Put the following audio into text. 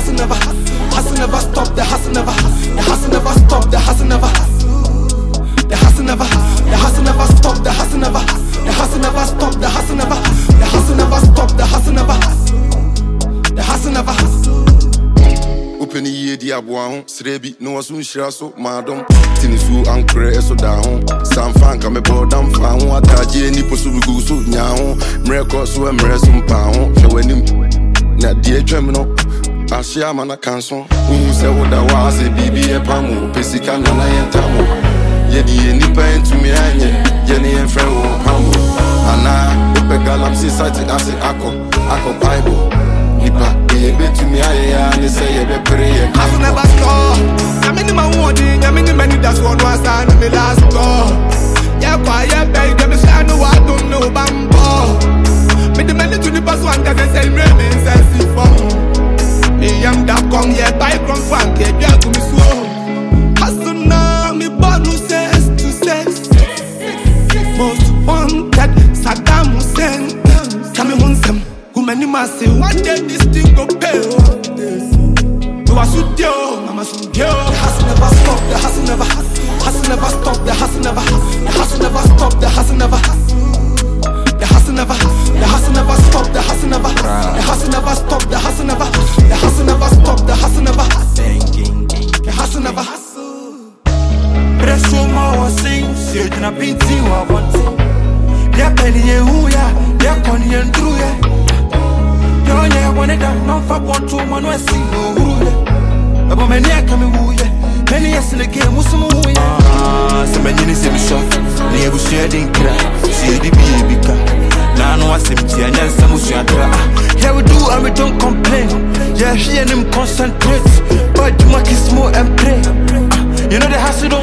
hustle never stop, the hustle never stop, the hustle never the hustle never stop, the hustle never stop, the hustle never stop, the hustle never Open ye diabuan, Srebi, no soon shrasso, madam, Tinisu, Ankre, so down, San Franca, me boardam, found what I jenny pursue so now, Miracle, so I'm resum pound, showing na dear Germano, Ashiamana canson, who said what I was a BB a pamu, Pesican, and I am tamu, Yedi, nipa to me, Jenny and Frero, pamu, and I, the Pegalam society as a Ako Bible. Nipa, to me, I say, I never stop. I'm in my warning, I'm in the many that's one was on the last door. Yeah, quiet, baby, me say I know I don't know bambo. Me the many to the bus one that they say remains as if me am that come here by from Frank, yeah, to me slow. Hustle now, me bonus says to sex. Most wanted, Saddam Hussein. Come on, some. Many must say one day this thing go pay. Do I shoot you? Mama shoot you. The hustle never stop. The hustle never stop. The hustle never stop. The hustle never stop. The hustle never stop. The hustle never stop. The hustle never Presso more sing. See you na binti wa bonti. Ya penny who ya. Ya koni endru ya. I want it down, no fuck one to one, I see no rule. About many I come woo ya. Many yes in the game, who's some woo ya. Some many say me soft, never sharing crack. See the baby car. Now no one seems to and some who's your tra. Yeah, we do and we don't complain. Yeah, he and him concentrate. But you make it more and pray. You know the hustle